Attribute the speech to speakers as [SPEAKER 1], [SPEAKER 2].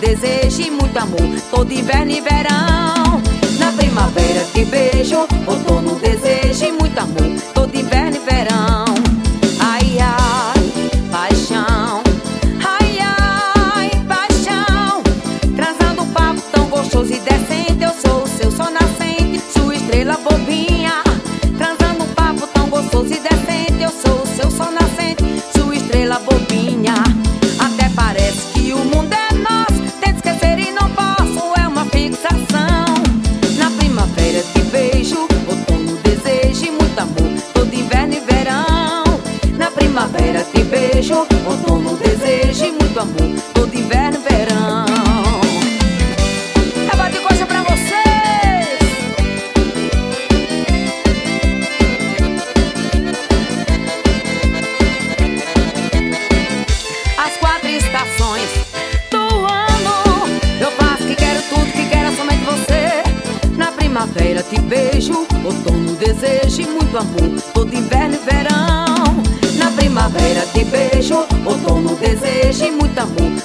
[SPEAKER 1] desejo e muito amor, todo inverno e verão. Na primavera te beijo, outono, desejo e muito amor, todo inverno e verão. Ai, ai, paixão, ai, ai, paixão. Transando um papo tão gostoso e decente, eu sou o seu sol nascente, sua estrela bobinha. Transando um papo tão gostoso e decente, eu sou o seu sol nascente, sua estrela bobinha. Até parece que o mundo é nosso, tento esquecer e não posso, é uma fixação. Na primavera te beijo, outono, desejo e muito amor, todo inverno e verão. Na primavera te beijo, outono, desejo e muito amor, todo inverno e verão. É bate coisa pra vocês. As 4 estações do ano, eu faço que quero tudo, que quero somente você. Na primavera te beijo, outono, desejo e muito amor, todo inverno e verão. Na primavera te beijo, outono, desejo e muito amor,